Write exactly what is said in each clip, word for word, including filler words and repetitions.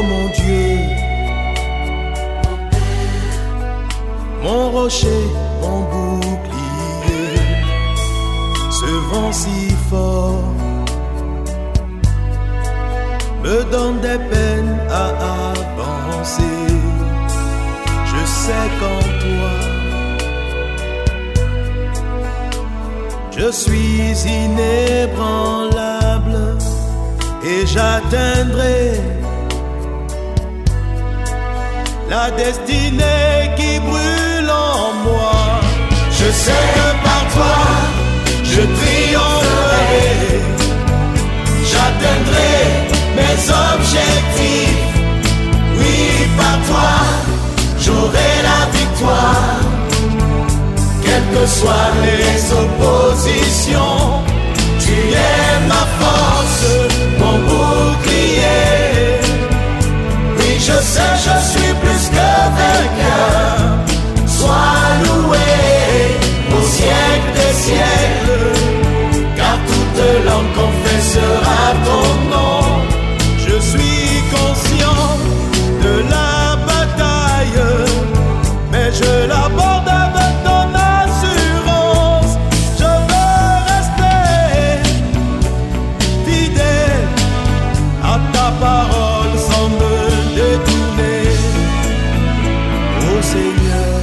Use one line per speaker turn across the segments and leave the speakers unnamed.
mon Dieu, mon rocher, mon bouclier, ce vent si fort me donne des peines à avancer. Je sais qu'en toi je suis inébranlable et j'atteindrai la destinée qui brûle en moi. Je sais que par toi je triompherai, j'atteindrai mes objectifs. Oui, par toi j'aurai la victoire. Quelles que soient les oppositions, tu es ma force, mon bouclier. Oui, je sais, je suis plus que vainqueur. Sois loué au siècle des siècles, car toute langue confessera ton nom. Je suis conscient de la bataille, mais je l'aborde avec ton assurance. Je veux rester fidèle à ta parole sans me détourner. Ô Seigneur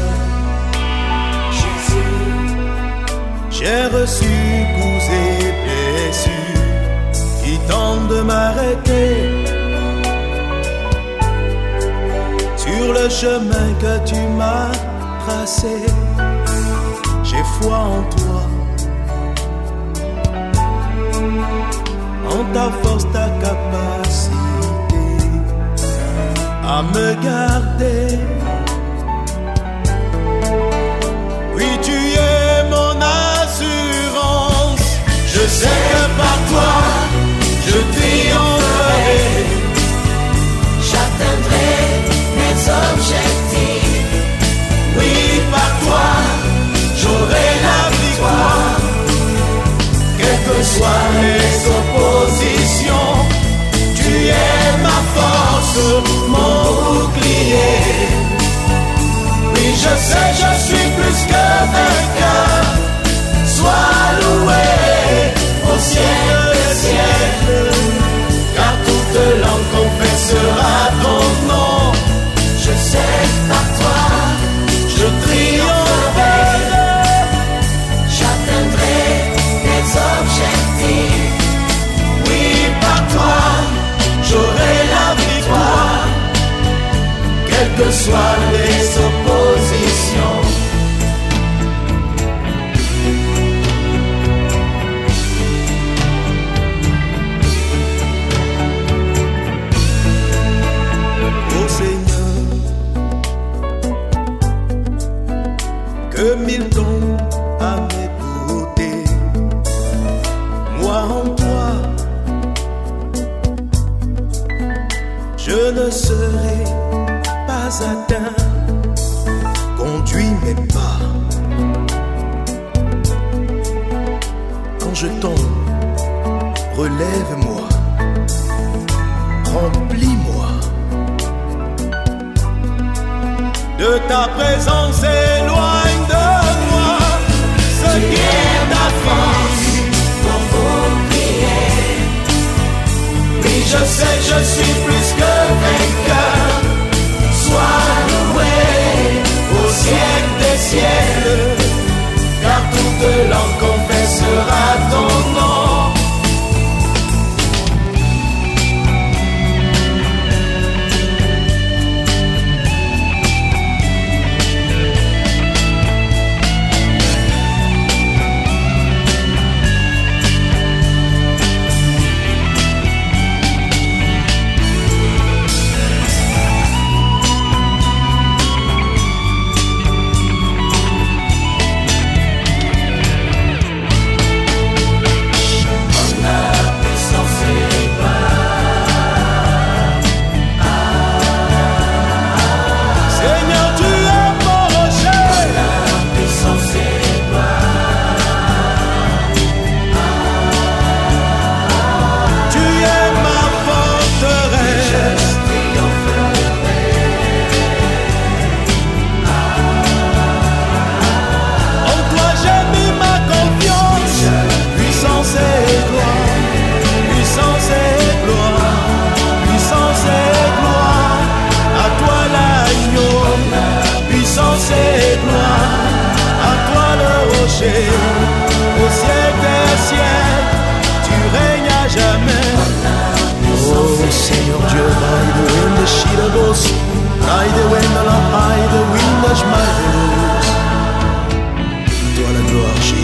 Jésus, j'ai reçu coups et blessures qui tentent de m'arrêter sur le chemin que tu m'as tracé. J'ai foi en toi, en ta force, ta capacité à me garder. Oui, tu es mon assurance. Je sais que par toi je triompherai,
j'atteindrai mes objectifs.
oui, par toi j'aurai la victoire. Quelles que soient les oppositions, tu es ma force, mon bouclier. Oui, je sais, je suis plus que vainqueur. Sois loué au siècle des siècles, car toute langue confessera ton nom.
Je sais par toi
Je triompherai,
j'atteindrai mes objectifs.
oui, par toi j'aurai la victoire. Quelles que soient les oppositions, ô Seigneur, que mille tombent à mes côtés, moi en toi je ne serai pas atteint. Conduis mes pas quand je tombe, relève-moi, remplis-moi de ta présence, éloigne de moi ce qui est ta force,
mon bouclier.
oui, je sais, je suis plus que vainqueur. Sois loué au siècle des siècles, car toute langue confessera ton nom. péchés. Au siècle des siècles, tu règnes à jamais. Oh Seigneur Dieu, by the wind the Shirabos, by the wind the Lahai, the wind the Shmaelos. Toi la gloire, Jésus.